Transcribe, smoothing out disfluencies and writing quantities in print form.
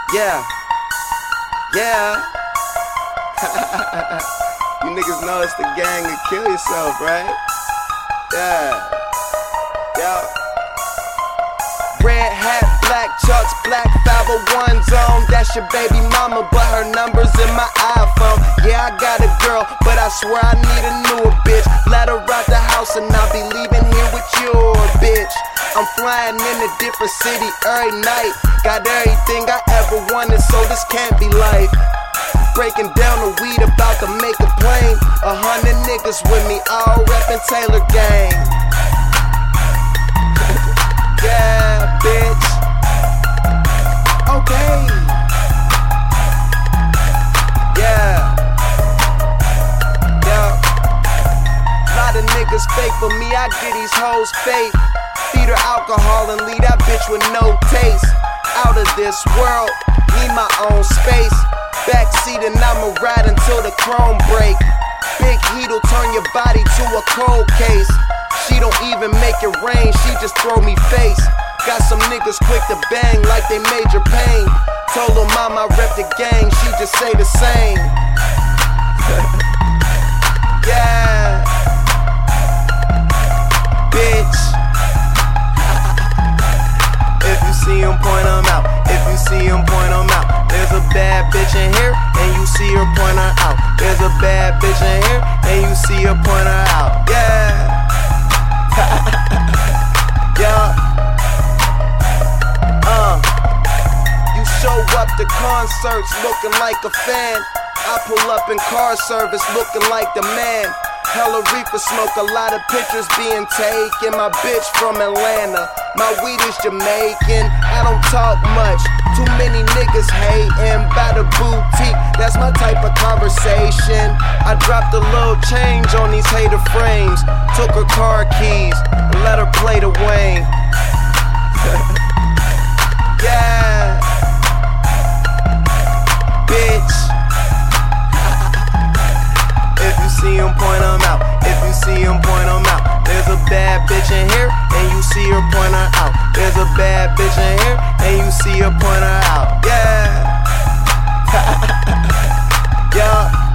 Yeah, yeah. You niggas know it's the gang and kill yourself, right? Yeah, yeah. Red hat, black chucks, black 501 zone. That's your baby mama, but her number's in my iPhone. Yeah, I got a girl, but I swear I need a newer bitch. Let her out the house and I'll be leaving here with your bitch. I'm flying in a different city every night. Got everything I ever wanted, so this can't be life. Breaking down the weed, about to make a plane. 100 niggas with me, all reppin' Taylor gang. Yeah, bitch. Okay. Yeah. Yeah. Lot of niggas fake, but me, I get these hoes fake. Feed her alcohol and leave that bitch with no taste. Out of this world, need my own space. Backseat and I'ma ride until the chrome break. Big heat'll turn your body to a cold case. She don't even make it rain, she just throw me face. Got some niggas quick to bang like they Major Pain. Told her mama I rep the gang, she just say the same. Yeah. Bitch. If you see him, point him out. If you see him, point him out. There's a bad bitch in here, and you see her, point her out. There's a bad bitch in here, and you see her, point her out. Yeah. Yeah. You show up to concerts looking like a fan. I pull up in car service looking like the man. Hella reefer smoke, a lot of pictures being taken. My bitch from Atlanta, my weed is Jamaican. I don't talk much, too many niggas hating. By the boutique, that's my type of conversation. I dropped a little change on these hater frames. Took her car keys, and let her play the Wayne. Yeah. Bitch. If you see him, point him out. If you see him, point him out. There's a bad bitch in here, and you see her, point her out. There's a bad bitch in here, and you see her, point her out. Yeah. Yeah.